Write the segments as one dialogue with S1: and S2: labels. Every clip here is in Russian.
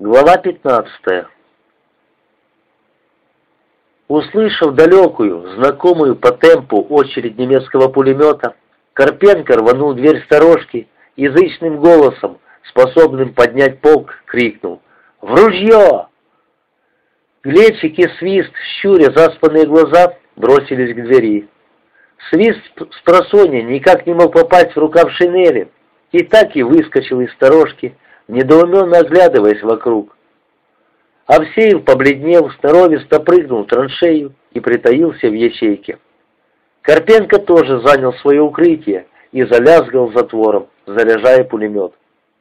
S1: Глава 15. Услышав далекую, знакомую по темпу очередь немецкого пулемета, Карпенко рванул дверь сторожки и язычным голосом, способным поднять полк, крикнул: «В ружье!». Глечик и Свист, щуря заспанные глаза, бросились к двери. Свист спросонья никак не мог попасть в рукав шинели, и так и выскочил из сторожки, недоуменно оглядываясь вокруг. Авсеев, побледнев, сноровисто прыгнул в траншею и притаился в ячейке. Карпенко тоже занял свое укрытие и залязгал затвором, заряжая пулемет.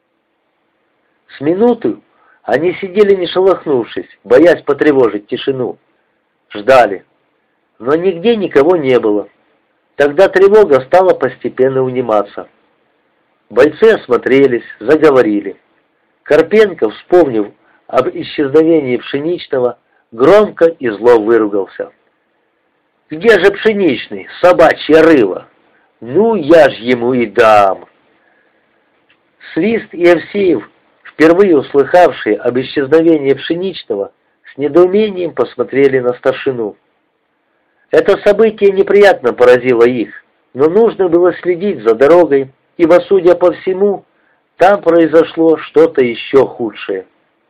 S1: С минуту они сидели не шелохнувшись, боясь потревожить тишину. Ждали, но нигде никого не было. Тогда тревога стала постепенно униматься. Бойцы осмотрелись, заговорили. Карпенко, вспомнив об исчезновении Пшеничного, громко и зло выругался. «Где же Пшеничный, собачье рыло? Ну, я ж ему и дам!» Свист и Авсеев, впервые услыхавшие об исчезновении Пшеничного, с недоумением посмотрели на старшину. Это событие неприятно поразило их, но нужно было следить за дорогой, ибо, судя по всему, там произошло что-то еще худшее.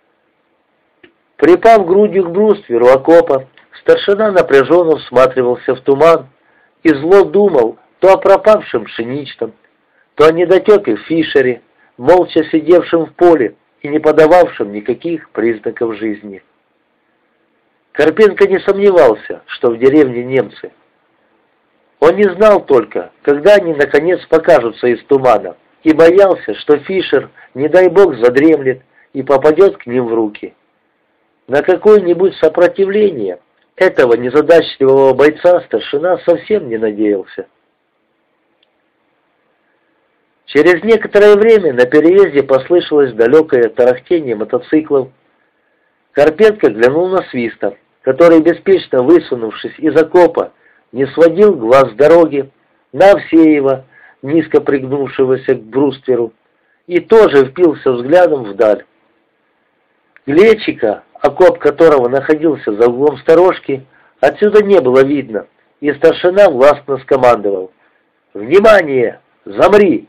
S1: Припав грудью к брустверу окопа, старшина напряженно всматривался в туман и зло думал то о пропавшем Пшеничном, то о недотепе в Фишере, молча сидевшем в поле и не подававшем никаких признаков жизни. Карпенко не сомневался, что в деревне немцы. Он не знал только, когда они наконец покажутся из тумана, и боялся, что Фишер, не дай бог, задремлет и попадет к ним в руки. На какое-нибудь сопротивление этого незадачливого бойца старшина совсем не надеялся. Через некоторое время на переезде послышалось далекое тарахтение мотоциклов. Карпенко глянул на Свиста, который, беспечно высунувшись из окопа, не сводил глаз с дороги, на Авсеева, низко пригнувшегося к брустверу, и тоже впился взглядом вдаль. Глечика, окоп которого находился за углом сторожки, отсюда не было видно, и старшина властно скомандовал: «Внимание! Замри!».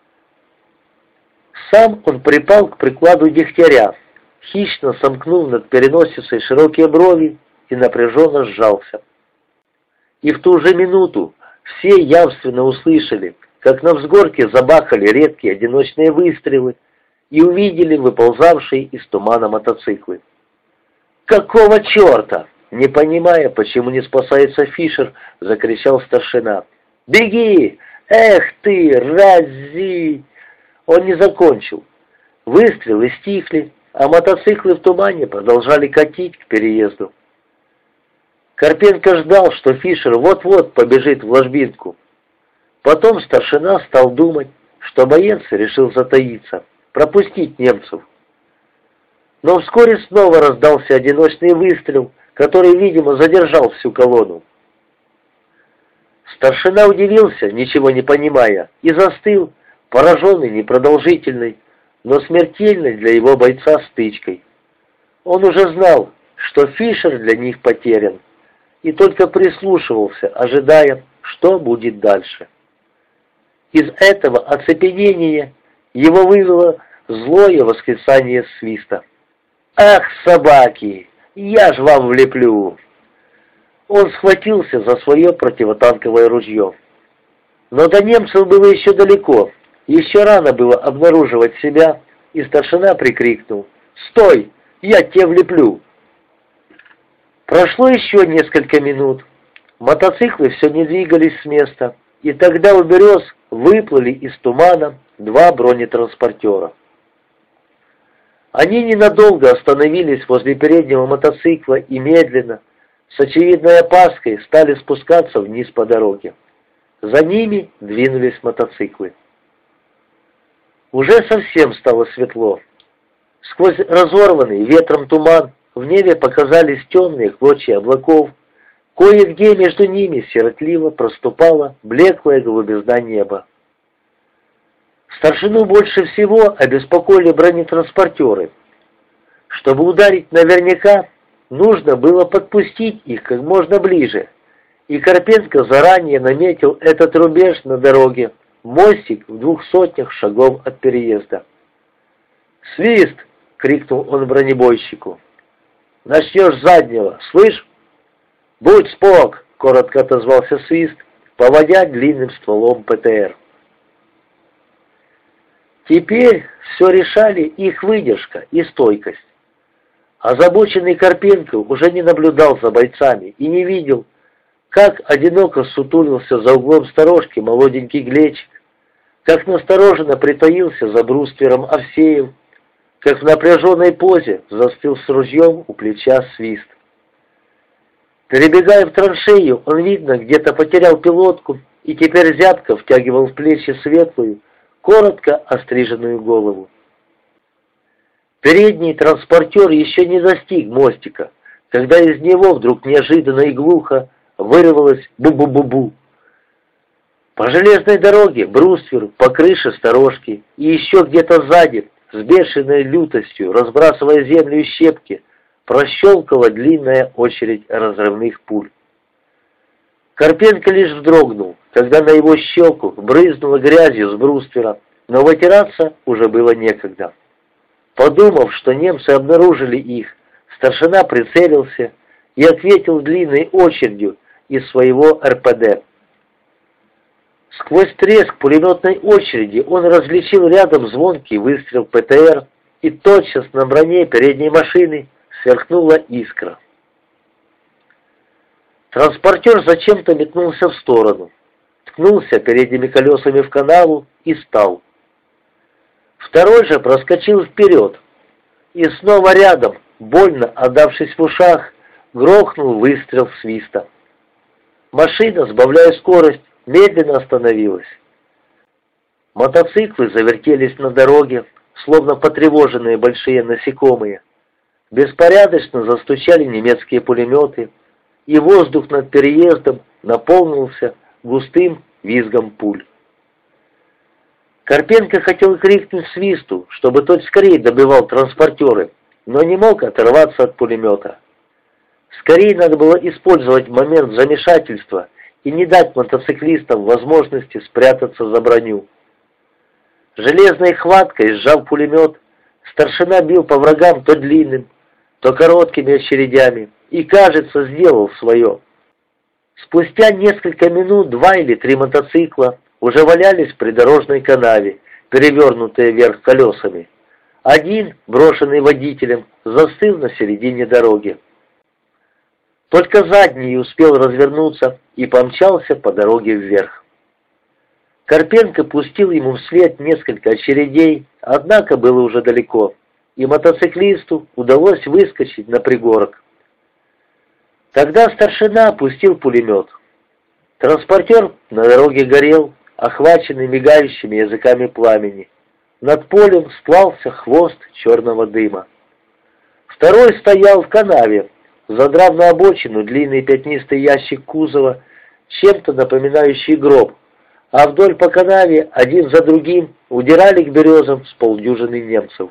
S1: Сам он припал к прикладу дегтяря, хищно сомкнув над переносицей широкие брови и напряженно сжался. И в ту же минуту все явственно услышали, как на взгорке забахали редкие одиночные выстрелы и увидели выползавшие из тумана мотоциклы. «Какого черта?» Не понимая, почему не спасается Фишер, закричал старшина. «Беги! Эх ты, рази!» Он не закончил. Выстрелы стихли, а мотоциклы в тумане продолжали катить к переезду. Карпенко ждал, что Фишер вот-вот побежит в ложбинку. Потом старшина стал думать, что боец решил затаиться, пропустить немцев. Но вскоре снова раздался одиночный выстрел, который, видимо, задержал всю колонну. Старшина удивился, ничего не понимая, и застыл, пораженный непродолжительной, но смертельной для его бойца стычкой. Он уже знал, что Фишер для них потерян, и только прислушивался, ожидая, что будет дальше. Из этого оцепенения его вывело злое восклицание Свиста. «Ах, собаки! Я ж вам влеплю!» Он схватился за свое противотанковое ружье. Но до немцев было еще далеко, еще рано было обнаруживать себя, и старшина прикрикнул: «Стой! Я тебе влеплю!». Прошло еще несколько минут. Мотоциклы все не двигались с места, и тогда у берез выплыли из тумана два бронетранспортера. Они ненадолго остановились возле переднего мотоцикла и медленно, с очевидной опаской, стали спускаться вниз по дороге. За ними двинулись мотоциклы. Уже совсем стало светло. Сквозь разорванный ветром туман в небе показались темные клочья облаков, кое-где между ними сиротливо проступала блеклая голубизна неба. Старшину больше всего обеспокоили бронетранспортеры. Чтобы ударить наверняка, нужно было подпустить их как можно ближе, и Карпенко заранее наметил этот рубеж на дороге, мостик в 200 шагов от переезда. «Свист!» — крикнул он бронебойщику. «Начнешь с заднего, слышь?» «Будь спок!» — коротко отозвался Свист, поводя длинным стволом ПТР. Теперь все решали их выдержка и стойкость. Озабоченный Карпенко уже не наблюдал за бойцами и не видел, как одиноко сутулился за углом сторожки молоденький Глечик, как настороженно притаился за бруствером Овсеев, как в напряженной позе застыл с ружьем у плеча Свист. Перебегая в траншею, он, видно, где-то потерял пилотку и теперь зябко втягивал в плечи светлую, коротко остриженную голову. Передний транспортер еще не достиг мостика, когда из него вдруг неожиданно и глухо вырвалось бу-бу-бу-бу. По железной дороге бруствер, по крыше сторожки и еще где-то сзади, с бешеной лютостью, разбрасывая землю и щепки, прощелкала длинная очередь разрывных пуль. Карпенко лишь вздрогнул, когда на его щеку брызнуло грязью с бруствера, но вытираться уже было некогда. Подумав, что немцы обнаружили их, старшина прицелился и ответил длинной очередью из своего РПД. Сквозь треск пулеметной очереди он различил рядом звонкий выстрел ПТР, и тотчас на броне передней машины сверкнула искра. Транспортер зачем-то метнулся в сторону, ткнулся передними колесами в канаву и стал. Второй же проскочил вперед, и снова рядом, больно отдавшись в ушах, грохнул выстрел Свиста. Машина, сбавляя скорость, медленно остановилась. Мотоциклы завертелись на дороге, словно потревоженные большие насекомые. Беспорядочно застучали немецкие пулеметы, и воздух над переездом наполнился густым визгом пуль. Карпенко хотел крикнуть Свисту, чтобы тот скорее добивал транспортеры, но не мог оторваться от пулемета. Скорее надо было использовать момент замешательства и не дать мотоциклистам возможности спрятаться за броню. Железной хваткой, сжав пулемет, старшина бил по врагам то длинным, то короткими очередями и, кажется, сделал свое. Спустя несколько минут 2 или 3 мотоцикла уже валялись в придорожной канаве, перевернутые вверх колесами. Один, брошенный водителем, застыл на середине дороги. Только задний успел развернуться и помчался по дороге вверх. Карпенко пустил ему вслед несколько очередей, однако было уже далеко, и мотоциклисту удалось выскочить на пригорок. Тогда старшина опустил пулемет. Транспортер на дороге горел, охваченный мигающими языками пламени. Над полем сплался хвост черного дыма. Второй стоял в канаве, задрав на обочину длинный пятнистый ящик кузова, чем-то напоминающий гроб, а вдоль по канаве один за другим удирали к березам с полдюжины немцев.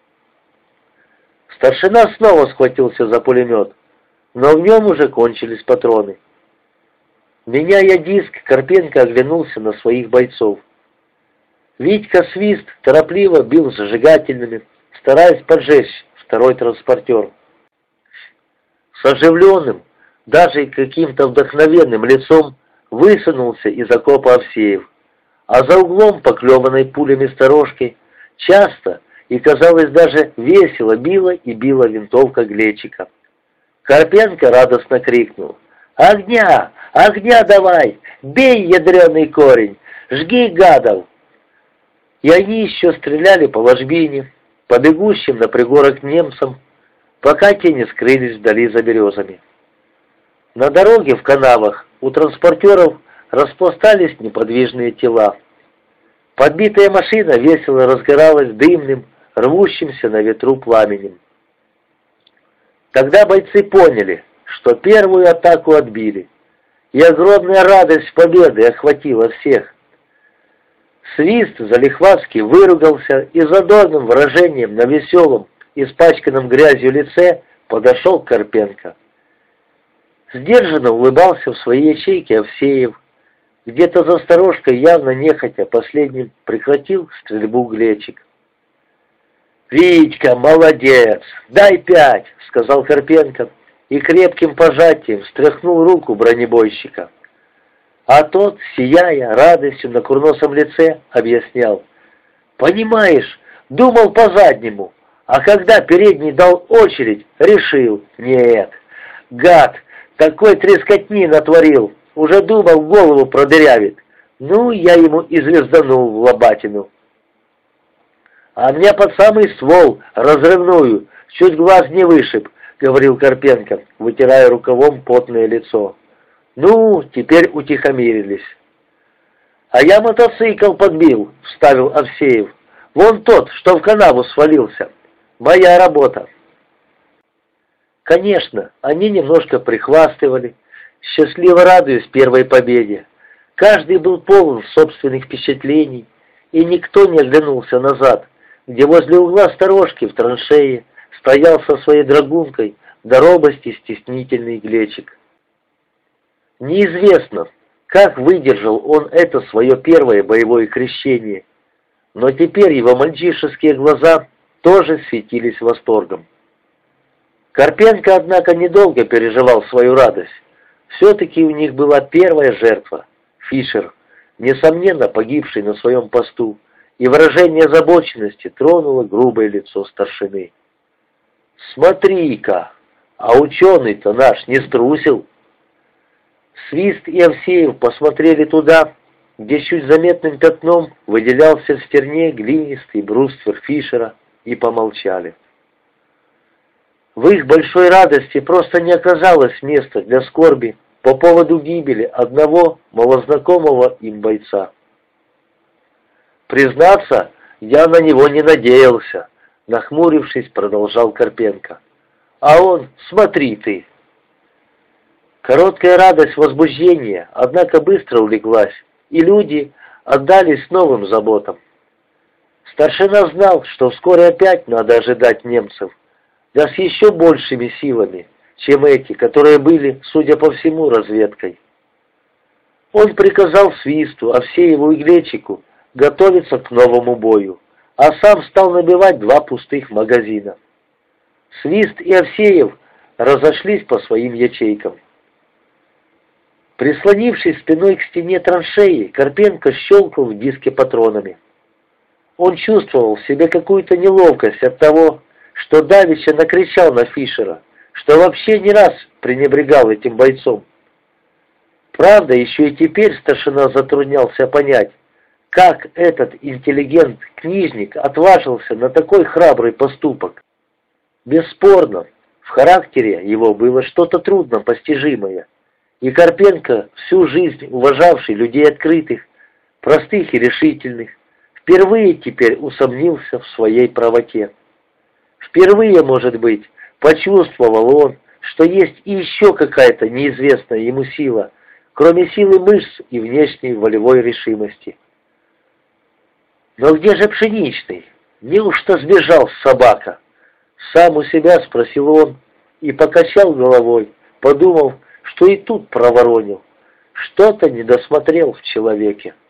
S1: Старшина снова схватился за пулемет, но в нем уже кончились патроны. Меняя диск, Карпенко оглянулся на своих бойцов. Витька Свист торопливо бил зажигательными, стараясь поджечь второй транспортер. С оживленным, даже каким-то вдохновенным лицом высунулся из окопа Овсеев, а за углом, поклеванной пулями сторожки, часто и, казалось, даже весело била и била винтовка Глечика. Карпенко радостно крикнул: «Огня! Огня давай! Бей, ядреный корень! Жги гадов!» И они еще стреляли по ложбине, по бегущим на пригорок немцам, пока те не скрылись вдали за березами. На дороге в канавах у транспортеров распластались неподвижные тела. Подбитая машина весело разгоралась дымным, рвущимся на ветру пламенем. Тогда бойцы поняли, что первую атаку отбили, и огромная радость победы охватила всех. Свист залихватски выругался и задорным выражением на веселом, испачканном грязью лице, подошел к Карпенко. Сдержанно улыбался в своей ячейке Овсеев. Где-то за сторожкой, явно нехотя, последним прекратил стрельбу Глечик. «Витька, молодец! Дай 5!» — сказал Карпенко и крепким пожатием встряхнул руку бронебойщика. А тот, сияя радостью на курносом лице, объяснял. «Понимаешь, думал по-заднему, а когда передний дал очередь, решил, нет, гад, такой трескотни натворил, уже думал, голову продырявит. Ну, я ему и звезданул в лобатину. А меня под самый ствол, разрывную, чуть глаз не вышиб», — говорил Карпенко, вытирая рукавом потное лицо. «Ну, теперь утихомирились». «А я мотоцикл подбил», — вставил Овсеев. «Вон тот, что в канаву свалился. Моя работа». Конечно, они немножко прихвастывали, счастливо радуясь первой победе. Каждый был полон собственных впечатлений, и никто не оглянулся назад, где возле угла сторожки в траншее стоял со своей драгункой до робости стеснительный Глечик. Неизвестно, как выдержал он это свое первое боевое крещение, но теперь его мальчишеские глаза тоже светились восторгом. Карпенко, однако, недолго переживал свою радость. Все-таки у них была первая жертва — Фишер, несомненно погибший на своем посту, и выражение озабоченности тронуло грубое лицо старшины. «Смотри-ка, а ученый-то наш не струсил!» Свист и Овсеев посмотрели туда, где чуть заметным пятном выделялся в стерне глинистый бруствер Фишера, и помолчали. В их большой радости просто не оказалось места для скорби по поводу гибели одного малознакомого им бойца. «Признаться, я на него не надеялся», — нахмурившись, продолжал Карпенко. «А он, смотри ты!» Короткая радость возбуждения, однако, быстро улеглась, и люди отдались новым заботам. Старшина знал, что вскоре опять надо ожидать немцев, да с еще большими силами, чем эти, которые были, судя по всему, разведкой. Он приказал Свисту, Овсееву и Глечику готовиться к новому бою, а сам стал набивать 2 пустых магазина. Свист и Овсеев разошлись по своим ячейкам. Прислонившись спиной к стене траншеи, Карпенко щелкал в диске патронами. Он чувствовал в себе какую-то неловкость от того, что давеча накричал на Фишера, что вообще не раз пренебрегал этим бойцом. Правда, еще и теперь старшина затруднялся понять, как этот интеллигент-книжник отважился на такой храбрый поступок. Бесспорно, в характере его было что-то труднопостижимое, и Карпенко, всю жизнь уважавший людей открытых, простых и решительных, впервые теперь усомнился в своей правоте. Впервые, может быть, почувствовал он, что есть и еще какая-то неизвестная ему сила, кроме силы мышц и внешней волевой решимости. «Но где же Пшеничный? Неужто сбежал собака?» Сам у себя спросил он и покачал головой, подумав, что и тут проворонил. Что-то не досмотрел в человеке.